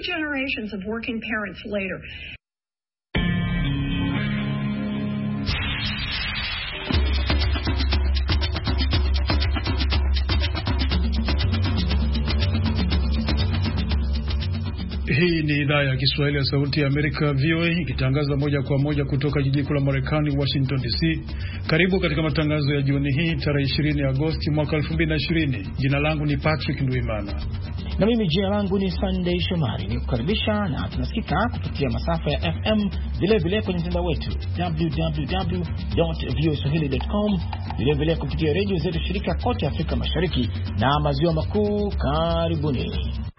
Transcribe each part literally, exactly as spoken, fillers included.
three generations of working parents later. Hii ni idhaa ya Kiswahili ya Sauti ya Amerika V O A ikitangaza moja kwa moja kutoka jiji kuu la Marekani Washington D C. Karibu katika matangazo ya jioni hii tarehe ishirini Agosti mwaka elfu mbili na ishirini. Jina langu ni Patrick Nduimana. Na mimi jina langu ni Sunday Shomari. Nikukaribisha na tunasikika kupitia masafa ya F M vile vile kwenye mtandao wetu w w w dot v o swahili dot com, vile vile kupitia radio zetu shirika kote Afrika Mashariki na Maziwa Makuu. Karibuni.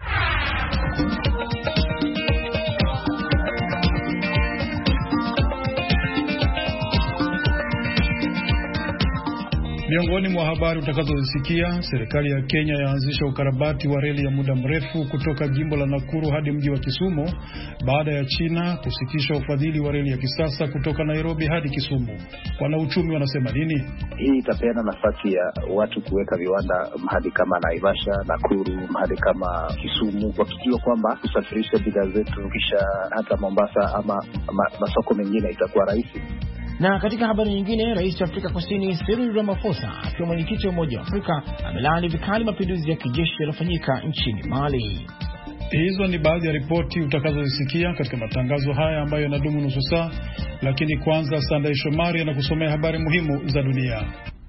Miongoni mwa habari utakazozisikia, serikali ya Kenya yaanzisha ukarabati wa reli ya muda mrefu kutoka jimbo la Nakuru hadi mji wa Kisumu baada ya China kusitisha ufadhili wa reli ya kisasa kutoka Nairobi hadi Kisumu. Wanauchumi wanasema nini? Hii itapeana nafasi ya watu kuweka viwanda mahali kama Naivasha, Nakuru, mahali kama Kisumu, wakijua kwamba kusafirisha bidhaa zetu kisha hata Mombasa ama ma, masoko mengine itakuwa rahisi. Na katika habari nyingine, Rais wa Afrika Kusini Cyril Ramaphosa akiwa mwenyekiti wa Umoja wa Afrika amelaani vikali mapinduzi ya kijeshi yaliyofanyika nchini Mali. Hizo ni baadhi ya ripoti utakazozisikia katika matangazo haya ambayo yanadumu nusu saa, lakini kwanza Sunday Shomari anakusomea habari muhimu za dunia.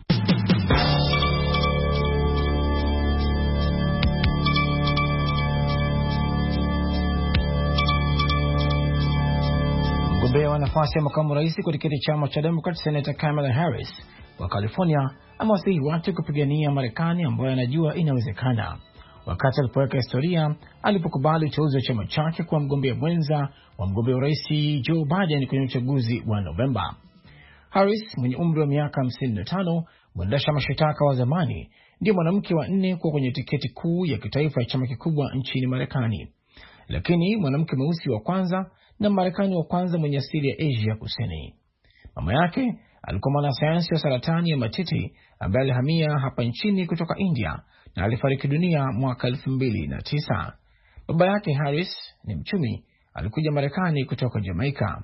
Mgombea wa nafasi ya makamu rais kwa tiketi chama cha Democrat, Senator Kamala Harris wa California amewasihi watu kupigania Marekani ambayo anajua inawezekana, wakati alipoweka historia alipokubali uteuzi wa chama chake kwa mgombea mwenza wa mgombea rais Joe Biden kwenye uchaguzi wa Novemba. Harris mwenye umri wa miaka hamsini na tano, mwendesha mashitaka wa zamani, ndiye mwanamke wa nne kuwa kwenye tiketi kuu ya kitaifa ya chama kikubwa nchini Marekani, lakini mwanamke mweusi wa kwanza na Marekani wa kwanza mwenye asili ya Asia Kusini. Mama yake alikuwa mwanasayansi wa saratani ya matiti ambaye alihamia hapa nchini kutoka India na alifariki dunia mwaka elfu mbili na tisa. Baba yake Harris ni mchumi, alikuja Marekani kutoka Jamaica.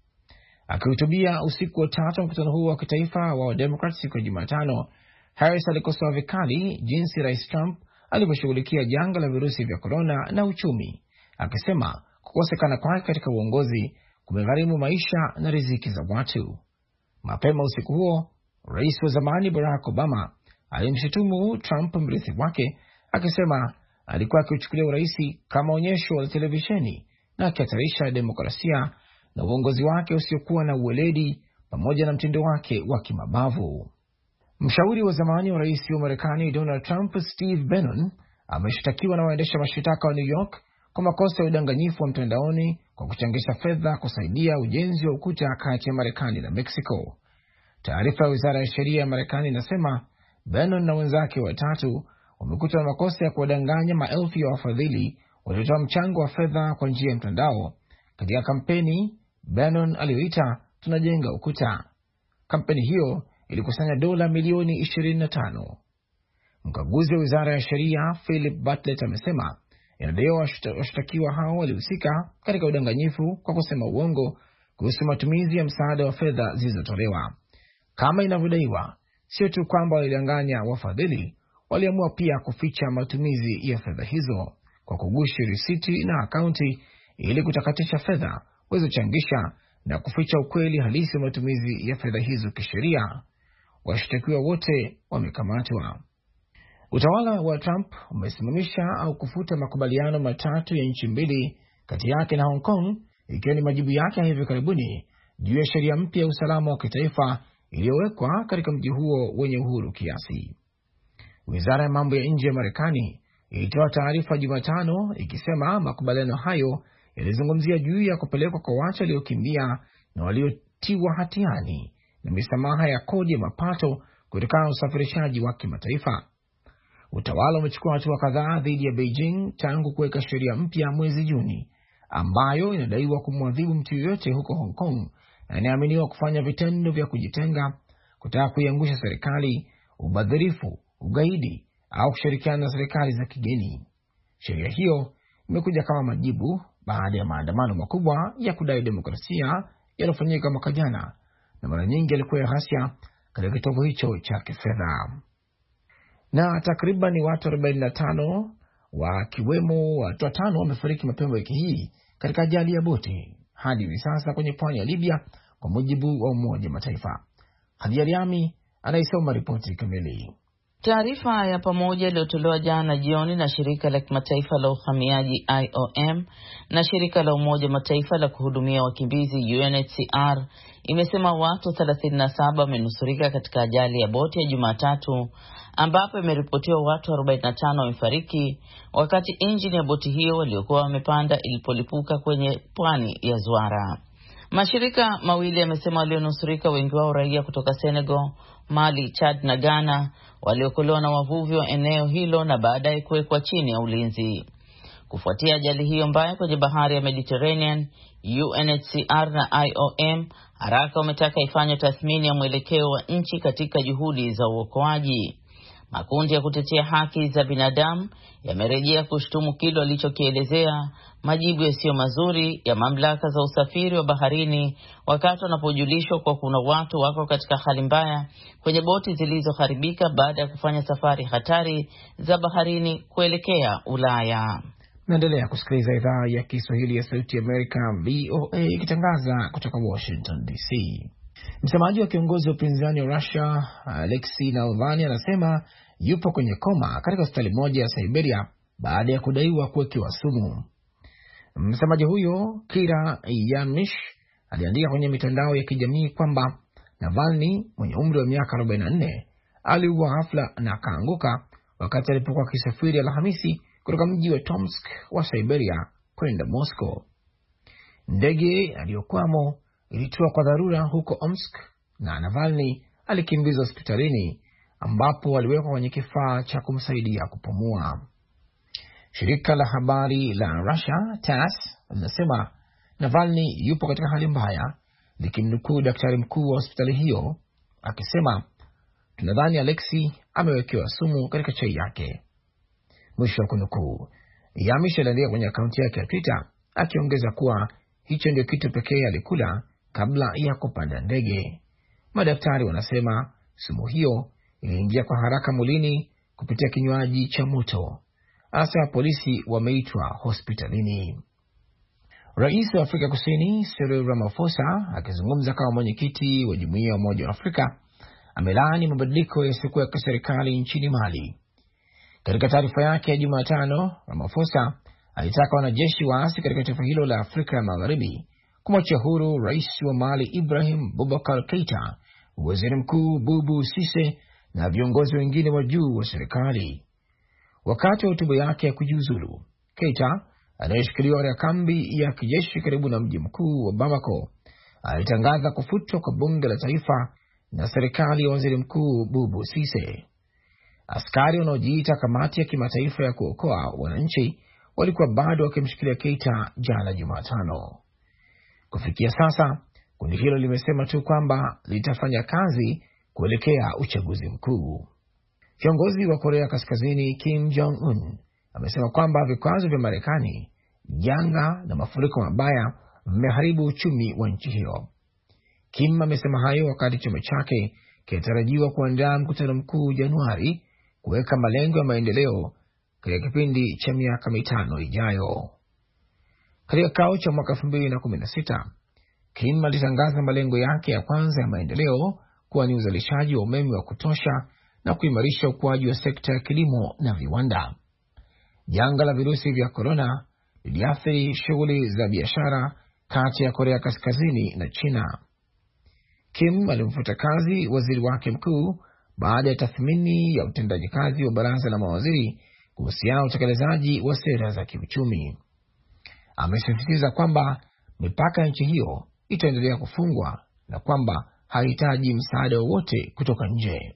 Akihutubia usiku wa tatu wa mkutano huo wa kitaifa wa Democrats siku ya Jumatano, Harris alikosoa vikali jinsi Rais Trump alivyoshughulikia janga la virusi vya corona na uchumi, akisema kukosekana kwake katika uongozi kumegharimu maisha na riziki za watu. Mapema usiku huo, rais wa zamani Barack Obama alimshutumu Trump, mrithi wake, akisema alikuwa akiuchukulia urais kama onyesho la televisheni na akihatarisha demokrasia na uongozi wake usiokuwa na uweledi pamoja na mtindo wake wa kimabavu. Mshauri wa zamani wa rais wa Marekani Donald Trump, Steve Bannon, ameshtakiwa na waendesha mashitaka wa New York kwa makosa ya udanganyifu wa mtandaoni kwa kuchangisha fedha kusaidia ujenzi wa ukuta kati ya Marekani na Mexico. Taarifa ya Wizara ya Sheria ya Marekani inasema Bannon na wenzake watatu wamekutwa na makosa ya kuwadanganya maelfu ya wafadhili waliotoa mchango wa fedha kwa njia ya mtandao katika kampeni Bannon aliyoita tunajenga ukuta. Kampeni hiyo ilikusanya dola milioni ishirini na tano. Mkaguzi wa Wizara ya Sheria Philip Bartlett amesema inadaiwa washtakiwa hao walihusika katika udanganyifu kwa kusema uongo kuhusu matumizi ya msaada wa fedha zilizotolewa. Kama inavyodaiwa, sio tu kwamba walidanganya wafadhili, waliamua pia kuficha matumizi ya fedha hizo kwa kugushi risiti na akaunti ili kutakatisha fedha walizochangisha na kuficha ukweli halisi wa matumizi ya fedha hizo kisheria. Washtakiwa wote wamekamatwa. Utawala wa Trump umesimamisha au kufuta makubaliano matatu ya nchi mbili kati yake na Hong Kong, ikiwa ni majibu yake ya hivi karibuni juu ya sheria mpya ya usalama wa kitaifa iliyowekwa katika mji huo wenye uhuru kiasi. Wizara ya mambo ya nje ya Marekani ilitoa taarifa Jumatano ikisema makubaliano hayo yalizungumzia juu ya kupelekwa kwa watu waliokimbia na waliotiwa hatiani na misamaha ya kodi ya mapato kutokana na usafirishaji wa kimataifa. Utawala umechukua hatua kadhaa dhidi ya Beijing tangu kuweka sheria mpya mwezi Juni ambayo inadaiwa kumwadhibu mtu yoyote huko Hong Kong na inaaminiwa kufanya vitendo vya kujitenga, kutaka kuiangusha serikali, ubadhirifu, ugaidi au kushirikiana na serikali za kigeni. Sheria hiyo imekuja kama majibu baada ya maandamano makubwa ya kudai demokrasia yaliyofanyika mwaka jana, na mara nyingi yalikuwa ya ghasia katika kitovu hicho cha kifedha. Na takriban watu arobaini na tano wakiwemo watu watano wamefariki mapema wiki hii katika ajali ya boti hadi hivi sasa kwenye pwani ya Libya, kwa mujibu wa Umoja wa Mataifa. Hadija Riami anaisoma ripoti kamili. Taarifa ya pamoja iliyotolewa jana jioni na shirika la kimataifa la uhamiaji I O M na shirika la Umoja Mataifa la kuhudumia wakimbizi U N H C R imesema watu thelathini na saba wamenusurika katika ajali ya boti ya Jumatatu, ambapo imeripotiwa watu arobaini na tano wamefariki wakati injini ya boti hiyo waliokuwa wamepanda ilipolipuka kwenye pwani ya Zwara. Mashirika mawili yamesema walionusurika wengi wao raia kutoka Senegal, Mali, Chad na Ghana, waliokolewa na wavuvi wa eneo hilo na baadaye kuwekwa chini ya ulinzi. Kufuatia ajali hiyo mbaya kwenye bahari ya Mediterranean, U N H C R na I O M haraka wametaka ifanye tathmini ya mwelekeo wa nchi katika juhudi za uokoaji. Makundi ya kutetea haki za binadamu yamerejea kushtumu kile walichokielezea majibu yasiyo mazuri ya mamlaka za usafiri wa baharini wakati wanapojulishwa kwa kuna watu wako katika hali mbaya kwenye boti zilizoharibika baada ya kufanya safari hatari za baharini kuelekea Ulaya. Naendelea kusikiliza idhaa ya Kiswahili ya Sauti ya Amerika V O A ikitangaza kutoka Washington D C. Msemaji wa kiongozi wa upinzani wa Russia Alexei Navalny anasema yupo kwenye koma katika hospitali moja ya Siberia baada ya kudaiwa kuwekewa sumu. Msemaji huyo Kira Yamish aliandika kwenye mitandao ya kijamii kwamba Navalny mwenye umri wa miaka arobaini na nne aliuawa ghafla na akaanguka wakati alipokuwa akisafiri Alhamisi kutoka mji wa Tomsk wa Siberia kwenda Moscow. Ndege aliyokwamo ilitua kwa dharura huko Omsk na Navalny alikimbizwa hospitalini ambapo aliwekwa kwenye kifaa cha kumsaidia kupumua. Shirika la habari la Russia T A S S linasema Navalny yupo katika hali mbaya, likimnukuu daktari mkuu wa hospitali hiyo akisema, tunadhani Alexei amewekewa sumu katika chai yake, mwisho wa kunukuu. Yamish aliandika kwenye akaunti yake ya Twitter akiongeza kuwa hicho ndio kitu pekee alikula kabla ya kupanda ndege. Madaktari wanasema sumu hiyo iliingia kwa haraka mwilini kupitia kinywaji cha moto. Asa polisi wameitwa hospitalini. Rais wa Afrika Kusini Cyril Ramaphosa akizungumza kama mwenyekiti wa Jumuiya ya Umoja wa Afrika amelaani mabadiliko yasiyokuwa ya kiserikali nchini Mali. Katika taarifa yake ya Jumatano, Ramaphosa alitaka wanajeshi waasi katika taifa hilo la Afrika ya Magharibi kumwachia huru rais wa Mali Ibrahim Boubacar Keita, waziri mkuu Bubu Sise na viongozi wengine wa juu wa serikali. Wakati wa hotuba yake ya kujiuzulu, Keita anayeshikiliwa katika kambi ya kijeshi karibu na mji mkuu wa Bamako alitangaza kufutwa kwa bunge la taifa na serikali ya waziri mkuu Bubu Sise. Askari wanaojiita kamati ya kimataifa ya kuokoa wananchi walikuwa bado wakimshikilia Keita jana Jumatano. Kufikia sasa, kundi hilo limesema tu kwamba litafanya kazi kuelekea uchaguzi mkuu. Kiongozi wa Korea Kaskazini Kim Jong-un amesema kwamba vikwazo vya Marekani, janga na mafuriko mabaya vimeharibu uchumi wa nchi hiyo. Kim amesema hayo wakati chama chake kinatarajiwa kuandaa mkutano mkuu Januari kuweka malengo ya maendeleo katika kipindi cha miaka mitano ijayo. Katika kikao cha mwaka elfu mbili na kumi na sita, Kim alitangaza malengo yake ya kwanza ya maendeleo kuwa ni uzalishaji wa umeme wa kutosha na kuimarisha ukuaji wa sekta ya kilimo na viwanda. Janga la virusi vya korona liliathiri shughuli za biashara kati ya Korea Kaskazini na China. Kim alimfuta kazi waziri wake mkuu baada ya tathmini ya utendaji kazi wa baraza la mawaziri kuhusiana na utekelezaji wa sera za kiuchumi. Amesisitiza kwamba mipaka ya nchi hiyo itaendelea kufungwa na kwamba hahitaji msaada wowote kutoka nje.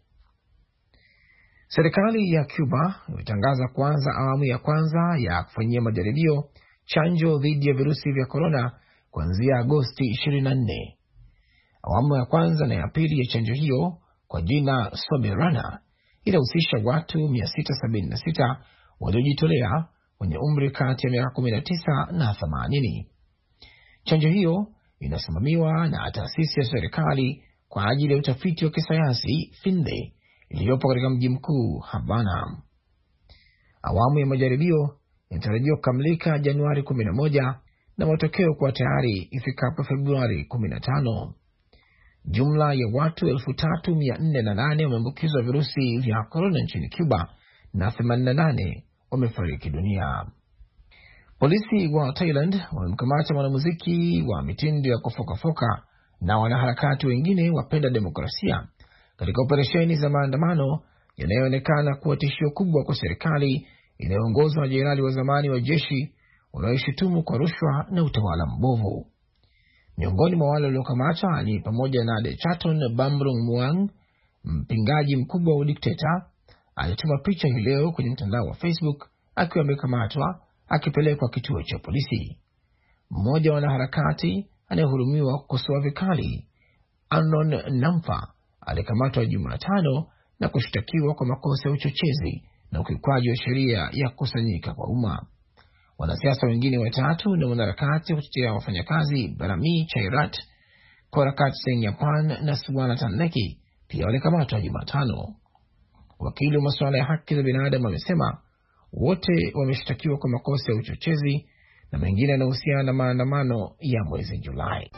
Serikali ya Cuba imetangaza kuanza awamu ya kwanza ya kufanyia majaribio chanjo dhidi ya virusi vya korona kuanzia Agosti ishirini na nne. Awamu ya kwanza na ya pili ya chanjo hiyo kwa jina Soberana inahusisha watu mia sita sabini na sita waliojitolea wenye umri kati ya miaka kumi na tisa na themanini. Chanjo hiyo inasimamiwa na taasisi ya serikali kwa ajili ya utafiti wa kisayansi Finde iliyopo katika mji mkuu Havana. Awamu ya majaribio inatarajiwa kukamilika Januari kumi na moja na matokeo kuwa tayari ifikapo Februari kumi na tano. Jumla ya watu elfu tatu mia nne na nane wameambukizwa virusi vya korona nchini Cuba na themanini na nane wamefariki dunia. Polisi wa Thailand wamemkamata mwanamuziki wa mitindo ya kufokafoka na wanaharakati wengine wapenda demokrasia katika operesheni za maandamano yanayoonekana kuwa tishio kubwa kwa serikali inayoongozwa na jenerali wa zamani wa jeshi wanaoishutumu kwa rushwa na utawala mbovu. Miongoni mwa wale waliokamatwa ni pamoja na Dechaton Bamrung Muang, mpingaji mkubwa wa dikteta. Alituma picha hii leo kwenye mtandao wa Facebook akiwa amekamatwa akipelekwa kituo cha polisi. Mmoja wa wanaharakati anayehurumiwa kukosoa vikali, Anon Namfa, alikamatwa Jumatano na kushtakiwa kwa makosa ya uchochezi na ukiukwaji wa sheria ya kukusanyika kwa umma. Wanasiasa wengine watatu na wanaharakati kutetea wafanyakazi Barami Chairat, Korakat Sengyapan na Suwana Taneki pia walikamatwa Jumatano. Wakili wa masuala ya haki za binadamu amesema wote wameshtakiwa kwa makosa ya uchochezi na mengine yanahusiana na maandamano ya mwezi Julai.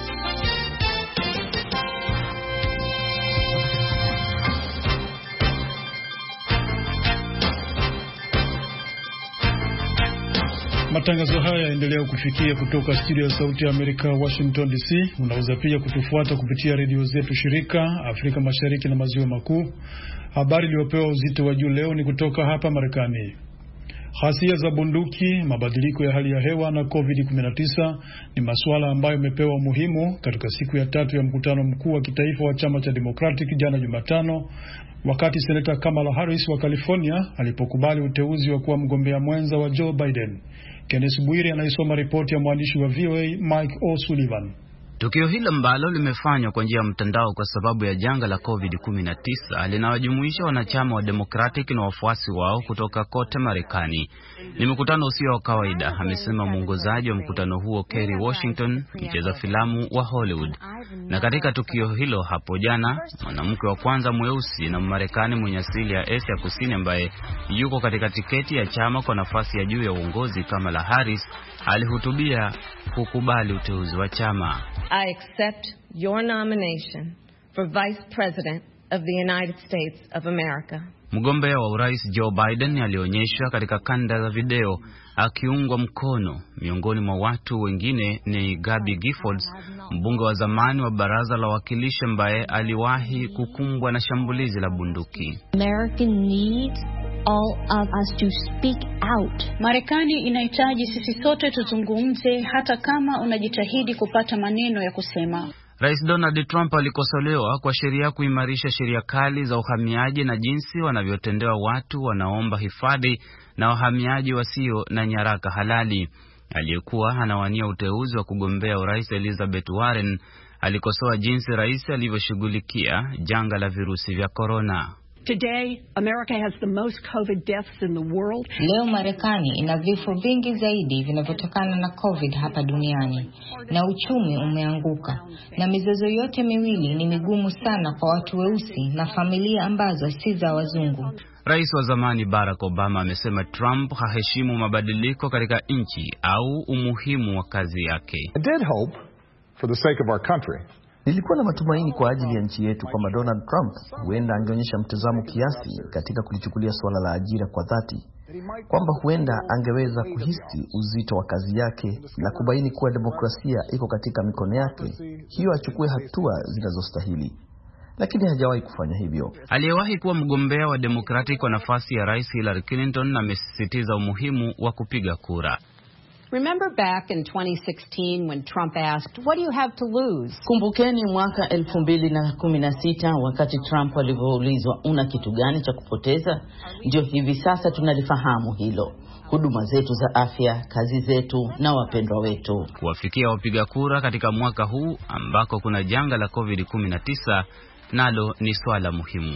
Matangazo haya yaendelea kufikia kutoka studio ya Sauti ya Amerika, Washington D C. Unaweza pia kutufuata kupitia redio zetu shirika Afrika Mashariki na Maziwa Makuu. Habari iliyopewa uzito wa juu leo ni kutoka hapa Marekani. Ghasia za bunduki, mabadiliko ya hali ya hewa na covid kumi na tisa ni masuala ambayo yamepewa umuhimu katika siku ya tatu ya mkutano mkuu wa kitaifa wa chama cha Democratic jana Jumatano, wakati Senata Kamala Harris wa California alipokubali uteuzi wa kuwa mgombea mwenza wa Joe Biden. Kenneth Bwire anaisoma ripoti ya mwandishi wa V O A Mike O'Sullivan. Tukio hilo ambalo limefanywa kwa njia ya mtandao kwa sababu ya janga la covid kumi na tisa linawajumuisha wanachama wa Democratic na wafuasi wao kutoka kote Marekani. Ni mkutano usio wa kawaida, amesema mwongozaji wa mkutano huo Kerry Washington, mcheza filamu wa Hollywood. Na katika tukio hilo hapo jana, mwanamke wa kwanza mweusi na Mmarekani mwenye asili ya Asia Kusini ambaye yuko katika tiketi ya chama kwa nafasi ya juu ya uongozi, Kamala Harris, alihutubia kukubali uteuzi wa chama. I accept your nomination for Vice President of the United States of America. Mgombea wa urais Joe Biden alionyeshwa katika kanda za video akiungwa mkono. Miongoni mwa watu wengine ni Gabby Giffords, mbunge wa zamani wa baraza la wawakilishi ambaye aliwahi kukumbwa na shambulizi la bunduki. American needs all of us to speak out. Marekani inahitaji sisi sote tuzungumze, hata kama unajitahidi kupata maneno ya kusema. Rais Donald Trump alikosolewa kwa sheria kuimarisha sheria kali za uhamiaji na jinsi wanavyotendewa watu wanaomba hifadhi na wahamiaji wasio na nyaraka halali. Aliyekuwa anawania uteuzi wa kugombea urais Elizabeth Warren alikosoa jinsi rais alivyoshughulikia janga la virusi vya corona. Today, America has the most COVID deaths in the world. Leo Marekani ina vifo vingi zaidi vinavyotokana na COVID hapa duniani, na uchumi umeanguka, na mizozo yote miwili ni migumu sana kwa watu weusi na familia ambazo si za wazungu. Rais wa zamani Barack Obama amesema Trump haheshimu mabadiliko katika nchi au umuhimu wa kazi yake. I did hope for the sake of our country. Nilikuwa na matumaini kwa ajili ya nchi yetu kwamba Donald Trump huenda angeonyesha mtazamo kiasi katika kulichukulia suala la ajira kwa dhati, kwamba huenda angeweza kuhisi uzito wa kazi yake na kubaini kuwa demokrasia iko katika mikono yake, hiyo achukue hatua zinazostahili. Lakini hajawahi kufanya hivyo. Aliyewahi kuwa mgombea wa Democratic kwa nafasi ya Rais Hillary Clinton amesisitiza umuhimu wa kupiga kura. Remember back in twenty sixteen when Trump asked, "What do you have to lose?" Kumbukeni mwaka elfu mbili na kumi na sita wakati Trump alivyoulizwa una kitu gani cha kupoteza? Ndio hivi sasa tunalifahamu hilo. Huduma zetu za afya, kazi zetu na wapendwa wetu. Kuwafikia wapiga kura katika mwaka huu ambako kuna janga la covid kumi na tisa nalo ni swala muhimu.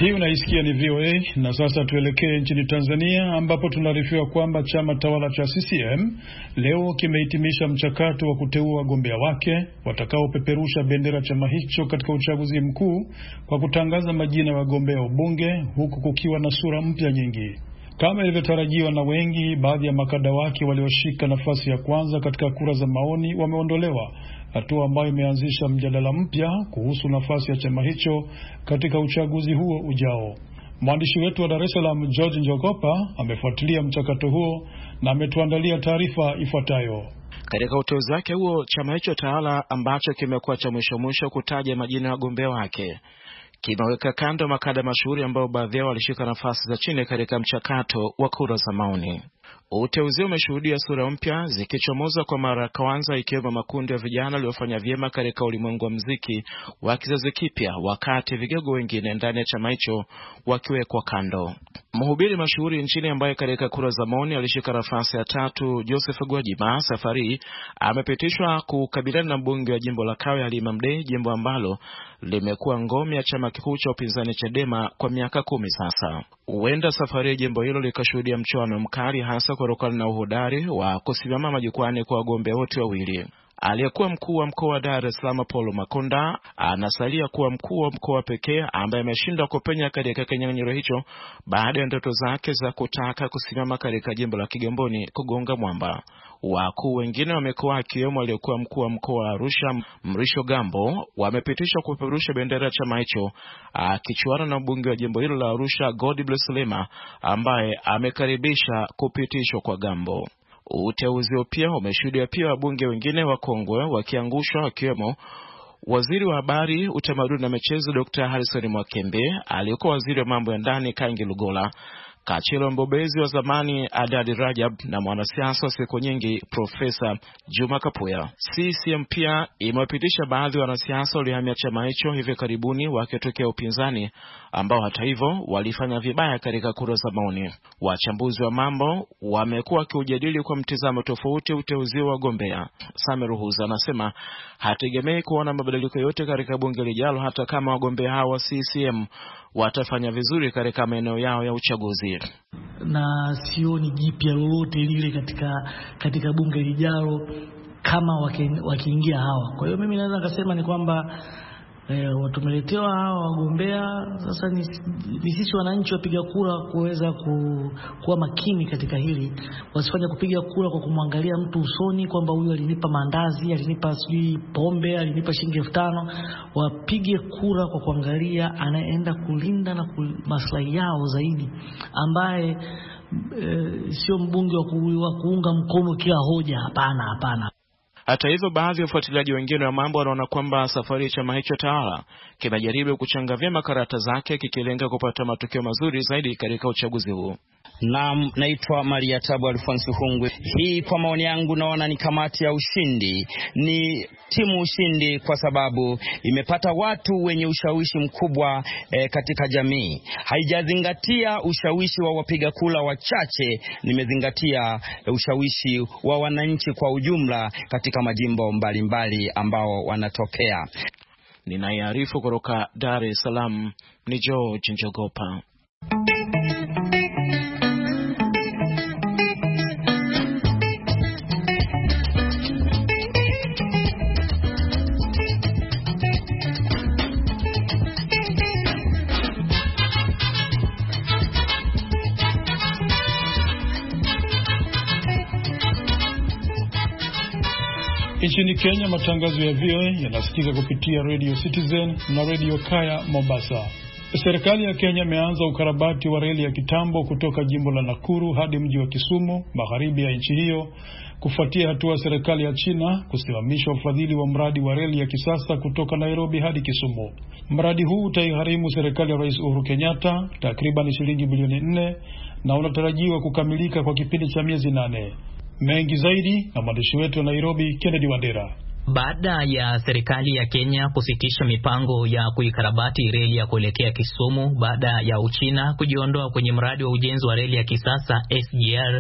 Hii unaisikia ni V O A. Na sasa tuelekee nchini Tanzania ambapo tunaarifiwa kwamba chama tawala cha C C M leo kimehitimisha mchakato wa kuteua wagombea wake watakaopeperusha bendera chama hicho katika uchaguzi mkuu kwa kutangaza majina ya wagombea ubunge, huku kukiwa na sura mpya nyingi. Kama ilivyotarajiwa na wengi, baadhi ya makada wake walioshika nafasi ya kwanza katika kura za maoni wameondolewa, hatua ambayo imeanzisha mjadala mpya kuhusu nafasi ya chama hicho katika uchaguzi huo ujao. Mwandishi wetu wa Dar es Salaam George Njogopa amefuatilia mchakato huo na ametuandalia taarifa ifuatayo. Katika uteuzi wake huo, chama hicho tawala ambacho kimekuwa cha mwisho mwisho kutaja majina ya wagombea wake kimeweka kando makada mashuhuri ambao baadhi yao walishika nafasi za chini katika mchakato wa kura za maoni. Uteuzi umeshuhudia sura mpya zikichomoza kwa mara ya kwanza, ikiwemo makundi ya vijana waliofanya vyema katika ulimwengu wa muziki wa kizazi kipya, wakati vigogo wengine ndani ya chama hicho wakiwekwa kando. Mhubiri mashuhuri nchini ambaye katika kura za maoni alishika nafasi ya tatu, Joseph Gwajima, safari amepitishwa kukabiliana na mbunge wa jimbo la Kawe Halima Mdee, jimbo ambalo limekuwa ngome ya chama kikuu cha upinzani Chadema kwa miaka kumi sasa. Huenda safari ya jimbo hilo likashuhudia mchuano mkali, hasa kutokana na uhodari wa kusimama majukwani kwa wagombea wote wawili. Aliyekuwa mkuu wa mkoa wa Dar es Salaam Paul Makonda anasalia kuwa mkuu wa mkoa pekee ambaye ameshindwa kupenya katika kinyang'anyiro hicho baada ya ndoto zake za kutaka kusimama katika jimbo la Kigamboni kugonga mwamba. Wakuu wengine wamekuwa akiwemo aliyekuwa mkuu wa mkoa wa Arusha Mrisho Gambo wamepitishwa kupeperusha bendera ya chama hicho, akichuana na mbunge wa jimbo hilo la Arusha Godbless Lema ambaye amekaribisha kupitishwa kwa Gambo. Uteuzi pia umeshuhudia pia wabunge wengine wakongwe wakiangushwa, wakiwemo waziri wa habari, utamaduni na michezo Doctor Harrison Mwakembe, aliyekuwa waziri wa mambo ya ndani Kangi Lugola, Kachelo mbobezi wa zamani Adadi Rajab na mwanasiasa wa siku nyingi Profesa Juma Kapuya. C C M pia imewapitisha baadhi ya wanasiasa waliohamia chama hicho hivi karibuni wakitokea upinzani, ambao hata hivyo walifanya vibaya katika kura za maoni. Wachambuzi wa mambo wamekuwa wakiujadili kwa mtizamo tofauti uteuzi wa wagombea. Sami Ruhuza anasema hategemei kuona mabadiliko yote katika bunge lijalo, hata kama wagombea hao wa C C M watafanya vizuri katika maeneo yao ya uchaguzi. Na sioni jipya lolote lile katika katika bunge lijalo kama wakiingia hawa. Kwa hiyo mimi naweza kusema ni kwamba E, watumeletewa hawa wagombea, sasa ni, ni sisi wananchi wapiga kura kuweza ku, kuwa makini katika hili. Wasifanye kupiga kura kwa kumwangalia mtu usoni kwamba huyu alinipa mandazi, alinipa sijui pombe, alinipa shilingi elfu tano. Wapige kura kwa kuangalia anaenda kulinda na maslahi yao zaidi, ambaye e, sio mbunge wa kuunga mkono kila hoja. Hapana, hapana. Hata hivyo, baadhi ya wafuatiliaji wengine wa mambo wanaona kwamba safari ya chama hicho tawala kinajaribu kuchanga vyema karata zake, kikilenga kupata matokeo mazuri zaidi katika uchaguzi huu. Naam, naitwa Maria Tabu Alfonso Hungwe. Hii kwa maoni yangu naona ni kamati ya ushindi, ni timu ushindi, kwa sababu imepata watu wenye ushawishi mkubwa e, katika jamii. Haijazingatia ushawishi wa wapiga kura wachache, nimezingatia e, ushawishi wa wananchi kwa ujumla katika majimbo mbalimbali mbali ambao wanatokea. Ninaarifu kutoka Dar es Salaam ni George Njogopa. Nchini Kenya, matangazo ya V O A yanasikika kupitia Radio Citizen na Radio Kaya Mombasa. Serikali ya Kenya imeanza ukarabati wa reli ya kitambo kutoka jimbo la Nakuru hadi mji wa Kisumu, magharibi ya nchi hiyo, kufuatia hatua ya serikali ya China kusimamisha ufadhili wa mradi wa reli ya kisasa kutoka Nairobi hadi Kisumu. Mradi huu utaigharimu serikali ya Rais Uhuru Kenyatta takriban shilingi bilioni nne na unatarajiwa kukamilika kwa kipindi cha miezi nane. Mengi zaidi na mwandishi wetu wa Nairobi, Kennedy Wandera. Baada ya serikali ya Kenya kusitisha mipango ya kuikarabati reli ya kuelekea Kisumu baada ya Uchina kujiondoa kwenye mradi wa ujenzi wa reli ya kisasa S G R,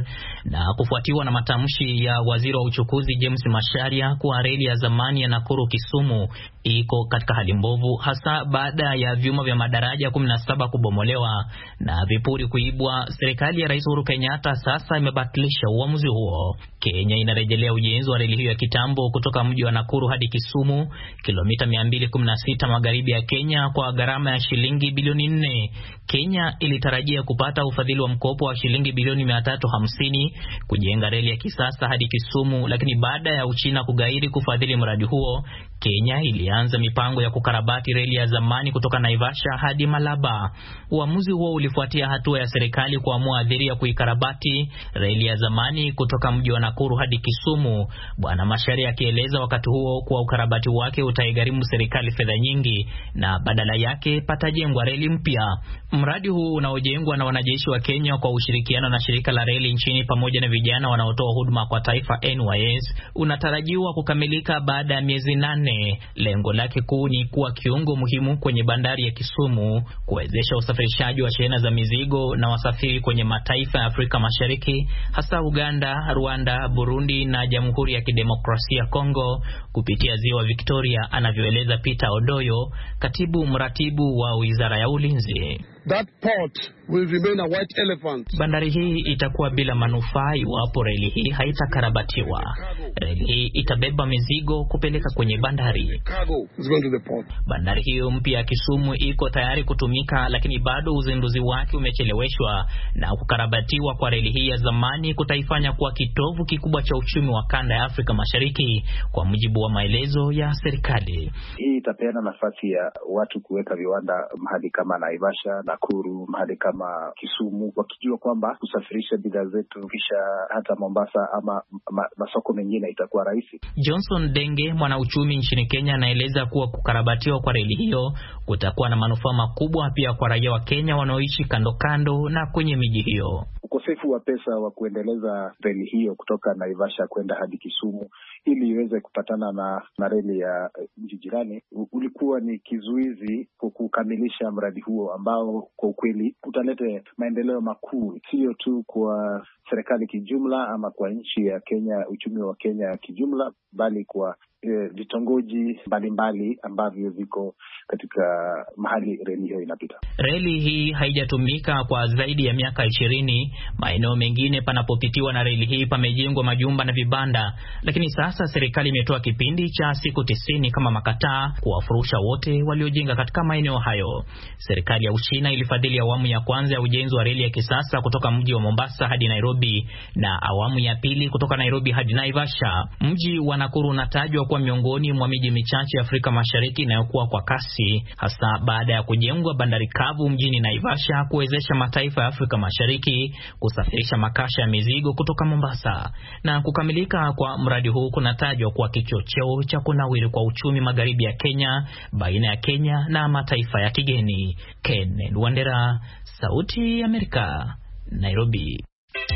na kufuatiwa na matamshi ya waziri wa uchukuzi James Macharia kuwa reli ya zamani ya Nakuru Kisumu iko katika hali mbovu, hasa baada ya vyuma vya madaraja kumi na saba kubomolewa na vipuri kuibwa. Serikali ya Rais Uhuru Kenyatta sasa imebatilisha uamuzi huo. Kenya inarejelea ujenzi wa reli hiyo ya kitambo kutoka mji wa Nakuru hadi Kisumu, kilomita mia mbili kumi na sita magharibi ya Kenya, kwa gharama ya shilingi bilioni nne. Kenya ilitarajia kupata ufadhili wa mkopo wa shilingi bilioni mia tatu hamsini kujenga reli ya kisasa hadi Kisumu, lakini baada ya Uchina kugairi kufadhili mradi huo, Kenya ilianza mipango ya kukarabati reli ya zamani kutoka Naivasha hadi Malaba. Uamuzi huo ulifuatia hatua ya serikali kuamua adhiri ya kuikarabati reli ya zamani kutoka mji wa Nakuru hadi Kisumu, Bwana Macharia akieleza wakati huo kuwa ukarabati wake utaigharimu serikali fedha nyingi na badala yake patajengwa reli mpya. Mradi huu unaojengwa na wanajeshi wa Kenya kwa ushirikiano na shirika la reli nchini pamoja na vijana wanaotoa huduma kwa taifa N Y S unatarajiwa kukamilika baada ya miezi nane. Lengo lake kuu ni kuwa kiungo muhimu kwenye bandari ya Kisumu, kuwezesha usafirishaji wa shehena za mizigo na wasafiri kwenye mataifa ya Afrika Mashariki, hasa Uganda, Rwanda, Burundi na Jamhuri ya Kidemokrasia Kongo kupitia ziwa Victoria, anavyoeleza Peter Odoyo, katibu mratibu wa Wizara ya Ulinzi. That port will remain a white elephant. Bandari hii itakuwa bila manufaa iwapo reli hii haitakarabatiwa. Reli hii itabeba mizigo kupeleka kwenye bandari. Cargo is going to the port. Bandari hiyo mpya ya Kisumu iko tayari kutumika, lakini bado uzinduzi wake umecheleweshwa, na kukarabatiwa kwa reli hii ya zamani kutaifanya kuwa kitovu kikubwa cha uchumi wa kanda ya Afrika Mashariki, kwa mujibu wa maelezo ya serikali. Hii itapeana nafasi ya watu kuweka viwanda mahali kama Naivasha, Nakuru, mahali kama Kisumu, wakijua kwamba kusafirisha bidhaa zetu kisha hata Mombasa ama ma, masoko mengine itakuwa rahisi. Johnson Denge, mwanauchumi nchini Kenya, anaeleza kuwa kukarabatiwa kwa reli hiyo kutakuwa na manufaa makubwa pia kwa raia wa Kenya wanaoishi kando kando na kwenye miji hiyo. Ukosefu wa pesa wa kuendeleza reli hiyo kutoka Naivasha kwenda hadi Kisumu ili iweze kupatana na, na reli ya nchi jirani ulikuwa ni kizuizi kwa kukamilisha mradi huo ambao kwa ukweli utaleta maendeleo makuu, sio tu kwa serikali kijumla ama kwa nchi ya Kenya, uchumi wa Kenya kijumla, bali kwa e, vitongoji mbalimbali ambavyo viko katika mahali reli hiyo inapita. Reli hii haijatumika kwa zaidi ya miaka ishirini. Maeneo mengine panapopitiwa na reli hii pamejengwa majumba na vibanda, lakini sasa serikali imetoa kipindi cha siku tisini kama makataa kuwafurusha wote waliojenga katika maeneo hayo. Serikali ya Uchina ilifadhili awamu ya kwanza ya ujenzi wa reli ya kisasa kutoka mji wa Mombasa hadi Nairobi, na awamu ya pili kutoka Nairobi hadi Naivasha. Mji wa Nakuru unatajwa kuwa miongoni mwa miji michache Afrika Mashariki inayokuwa kwa kasi, hasa baada ya kujengwa bandari kavu mjini Naivasha kuwezesha mataifa ya Afrika Mashariki kusafirisha makasha ya mizigo kutoka Mombasa. Na kukamilika kwa mradi huu kunatajwa kuwa kichocheo cha kunawiri kwa uchumi magharibi ya Kenya, baina ya Kenya na mataifa ya kigeni. Kenneth Wandera, Sauti ya Amerika, Nairobi.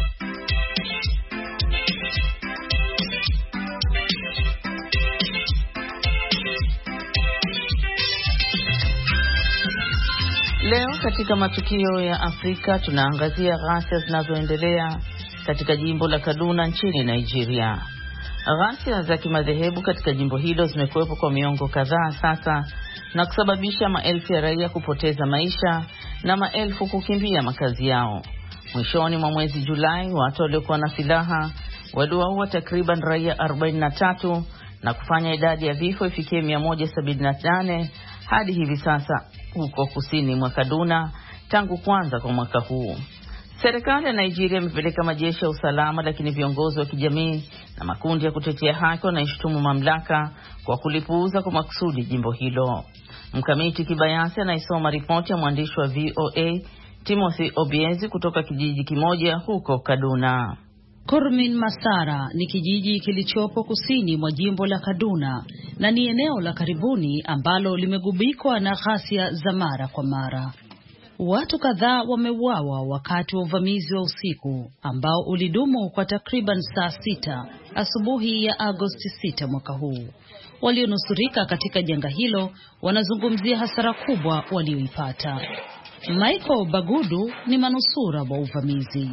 Leo katika matukio ya Afrika tunaangazia ghasia zinazoendelea katika jimbo la Kaduna nchini Nigeria. Ghasia za kimadhehebu katika jimbo hilo zimekuwepo kwa miongo kadhaa sasa na kusababisha maelfu ya raia kupoteza maisha na maelfu kukimbia makazi yao. Mwishoni mwa mwezi Julai, watu waliokuwa na silaha waliwaua takriban raia arobaini na tatu na kufanya idadi ya vifo ifikie mia moja sabini na nane hadi hivi sasa huko kusini mwa Kaduna tangu kwanza kwa mwaka huu. Serikali ya Nigeria imepeleka majeshi ya usalama, lakini viongozi wa kijamii na makundi ya kutetea haki wanaishutumu mamlaka kwa kulipuuza kwa makusudi jimbo hilo. Mkamiti Kibayasi anaisoma ripoti ya mwandishi wa V O A Timothy Obiezi kutoka kijiji kimoja huko Kaduna. Kurmin Masara ni kijiji kilichopo kusini mwa jimbo la Kaduna na ni eneo la karibuni ambalo limegubikwa na ghasia za mara kwa mara. Watu kadhaa wameuawa wakati wa uvamizi wa usiku ambao ulidumu kwa takriban saa sita asubuhi ya Agosti sita mwaka huu. Walionusurika katika janga hilo wanazungumzia hasara kubwa walioipata. Michael Bagudu ni manusura wa uvamizi.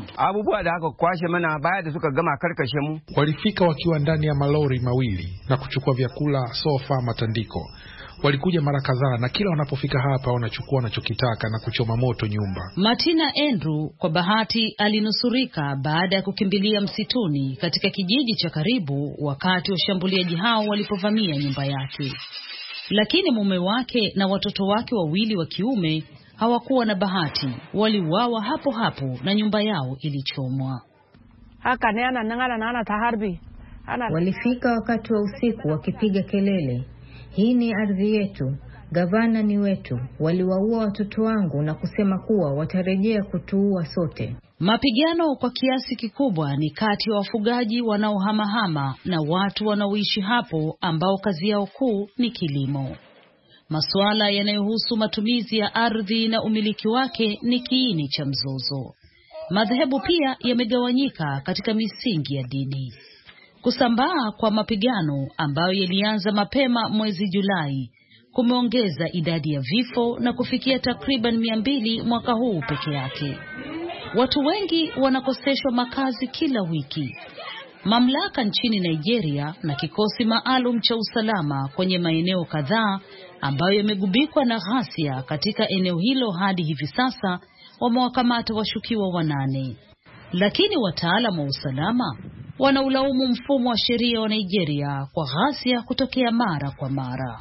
Walifika wakiwa ndani ya malori mawili na kuchukua vyakula, sofa, matandiko. Walikuja mara kadhaa na kila wanapofika hapa wanachukua wanachokitaka na kuchoma moto nyumba. Martina Andrew kwa bahati alinusurika baada ya kukimbilia msituni katika kijiji cha karibu wakati washambuliaji hao walipovamia nyumba yake. Lakini mume wake na watoto wake wawili wa kiume hawakuwa na bahati, waliuawa hapo hapo na nyumba yao ilichomwa. Walifika wakati wa usiku wakipiga kelele, hii ni ardhi yetu, gavana ni wetu. Waliwaua watoto wangu na kusema kuwa watarejea kutuua sote. Mapigano kwa kiasi kikubwa ni kati ya wafugaji wanaohamahama na watu wanaoishi hapo ambao kazi yao kuu ni kilimo. Masuala yanayohusu matumizi ya ardhi na umiliki wake ni kiini cha mzozo. Madhehebu pia yamegawanyika katika misingi ya dini. Kusambaa kwa mapigano ambayo yalianza mapema mwezi Julai kumeongeza idadi ya vifo na kufikia takriban mia mbili mwaka huu peke yake. Watu wengi wanakoseshwa makazi kila wiki. Mamlaka nchini Nigeria na kikosi maalum cha usalama kwenye maeneo kadhaa ambayo yamegubikwa na ghasia katika eneo hilo hadi hivi sasa wamewakamata washukiwa wanane. Lakini wataalamu wa usalama wanaulaumu mfumo wa sheria wa Nigeria kwa ghasia kutokea mara kwa mara.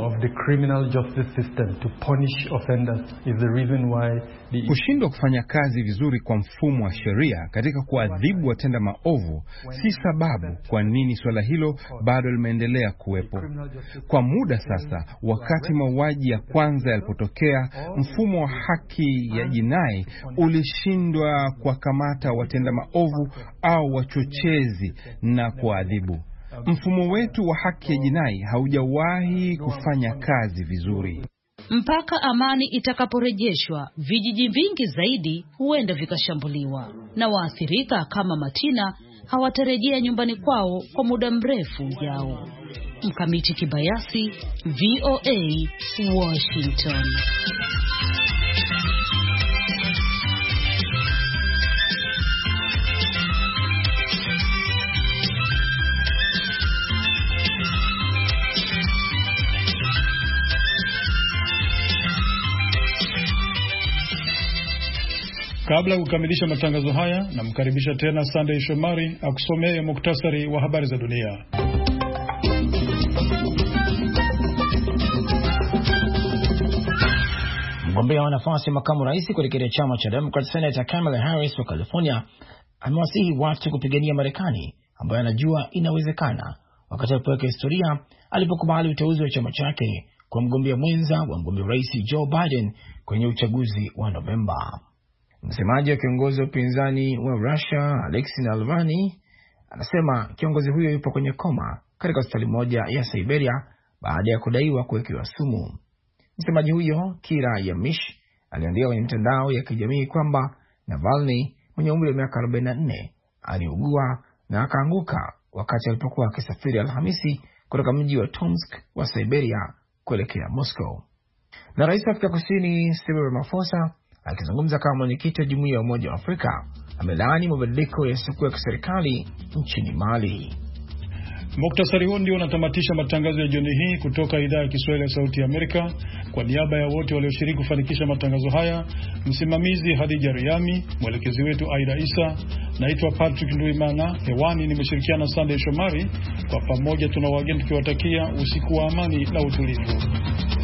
Kushindwa kufanya kazi vizuri kwa mfumo wa sheria katika kuadhibu watenda maovu si sababu kwa nini swala hilo bado limeendelea kuwepo. Kwa muda sasa, wakati mauaji ya kwanza yalipotokea, mfumo wa haki ya jinai ulishindwa kuwakamata watenda maovu au wachochezi na kuadhibu. Mfumo wetu wa haki ya jinai haujawahi kufanya kazi vizuri. Mpaka amani itakaporejeshwa, vijiji vingi zaidi huenda vikashambuliwa na waathirika kama Martina hawatarejea nyumbani kwao kwa muda mrefu ujao. Mkamiti Kibayasi, V O A, Washington. Kabla ya kukamilisha matangazo haya, namkaribisha tena Sunday Shomari akusomee muktasari wa habari za dunia. Mgombea wa nafasi ya makamu rais kuelekea chama cha Democrat, Senator Kamala Harris wa California amewasihi watu kupigania Marekani ambayo anajua inawezekana, wakati alipoweka historia alipokubali uteuzi wa chama chake kwa mgombea mwenza wa mgombea rais Joe Biden kwenye uchaguzi wa Novemba. Msemaji wa kiongozi wa upinzani wa Russia, Alexei Navalny, anasema kiongozi huyo yupo kwenye koma katika hospitali moja ya Siberia baada ya kudaiwa kuwekewa sumu. Msemaji huyo, Kira Yamish, aliandika kwenye mtandao ya kijamii kwamba Navalny mwenye umri wa miaka arobaini na nne aliugua na akaanguka wakati alipokuwa akisafiri Alhamisi kutoka mji wa Tomsk wa Siberia kuelekea Moscow. Na rais wa Afrika Kusini Cyril Ramaphosa akizungumza kama mwenyekiti wa Jumuiya ya Umoja wa Afrika amelaani mabadiliko ya siku ya kiserikali nchini Mali. Muktasari huo ndio unatamatisha matangazo ya jioni hii kutoka idhaa ya Kiswahili ya Sauti ya Amerika. Kwa niaba ya wote walioshiriki kufanikisha matangazo haya, msimamizi Hadija Riami, mwelekezi wetu Aida Isa, naitwa Patrick Nduimana, hewani nimeshirikiana na Sunday Shomari. Kwa pamoja tunawageni tukiwatakia usiku wa amani na utulivu.